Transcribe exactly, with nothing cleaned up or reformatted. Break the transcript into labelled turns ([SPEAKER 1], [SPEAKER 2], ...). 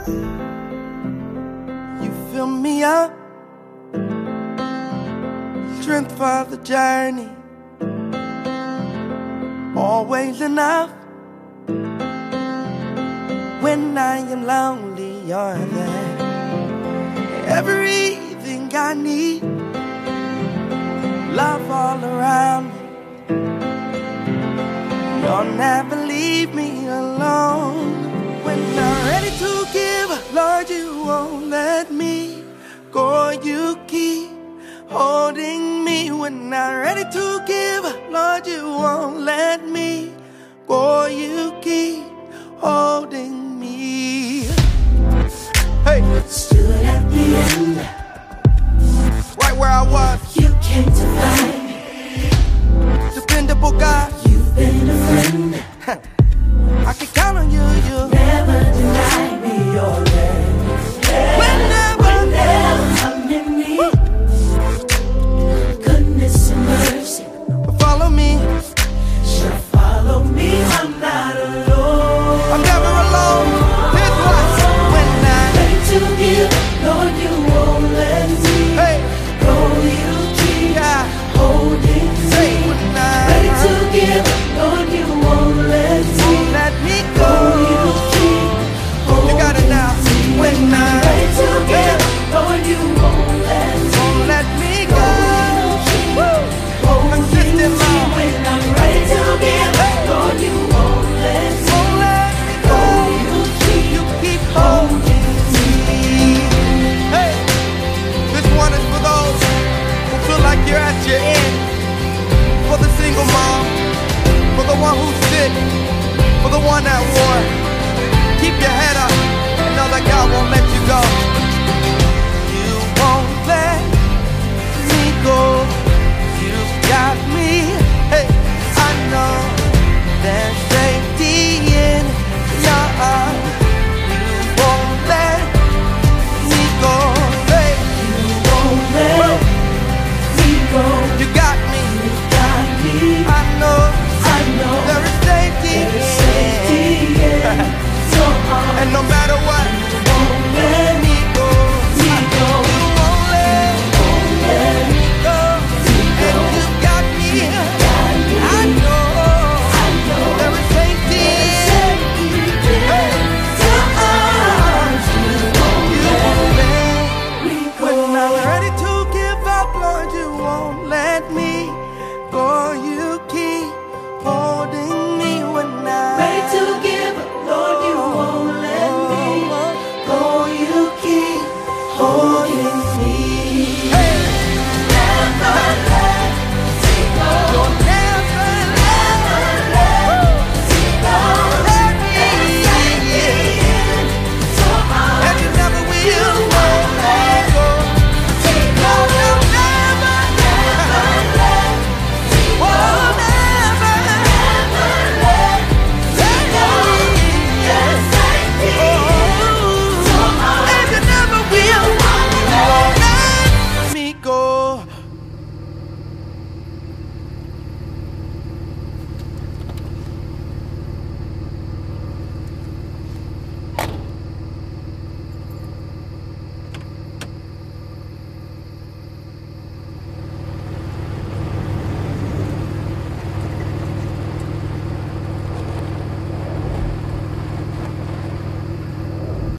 [SPEAKER 1] You fill me up, strength for the journey, always enough. When I am lonely, you're there. Everything I need, love all around me. You'll never leave me alone. When I'm ready to give, Lord, you won't let me go. You keep holding me. When I'm ready to give, Lord, you won't let me go. You keep holding me. Hey,
[SPEAKER 2] stood at the end,
[SPEAKER 1] right where I was.
[SPEAKER 2] you came to find me.
[SPEAKER 1] Dependable God,
[SPEAKER 2] You've been a friend,
[SPEAKER 1] I can count on you. You
[SPEAKER 2] never denied me your love.
[SPEAKER 1] whenever,
[SPEAKER 2] Whenever I'm in need, goodness and mercy
[SPEAKER 1] follow me.
[SPEAKER 2] shall follow me. I'm not alone.
[SPEAKER 1] I'm never alone. Here's why. When I,
[SPEAKER 2] Ready to give, Lord, you won't let me
[SPEAKER 1] hey,
[SPEAKER 2] go. You keep
[SPEAKER 1] yeah,
[SPEAKER 2] holding
[SPEAKER 1] say
[SPEAKER 2] me.
[SPEAKER 1] when
[SPEAKER 2] Ready
[SPEAKER 1] I
[SPEAKER 2] to give, Lord, you won't let me
[SPEAKER 1] won't let me
[SPEAKER 2] go.
[SPEAKER 1] go.
[SPEAKER 2] You keep
[SPEAKER 1] You got it now. When I
[SPEAKER 2] ready to give, Lord, you won't let me
[SPEAKER 1] won't let me go. Woo. Consistent love
[SPEAKER 2] When I'm ready to give, Lord, you won't let me
[SPEAKER 1] won't let me
[SPEAKER 2] go.
[SPEAKER 1] go.
[SPEAKER 2] You keep
[SPEAKER 1] You keep holding me. Hey, this one is for those who feel like you're at your end. For the single mom, for the one who's sick, for the one at war. Keep your head up and know that God won't let you go. You won't let me go. You got me. Hey, I know there's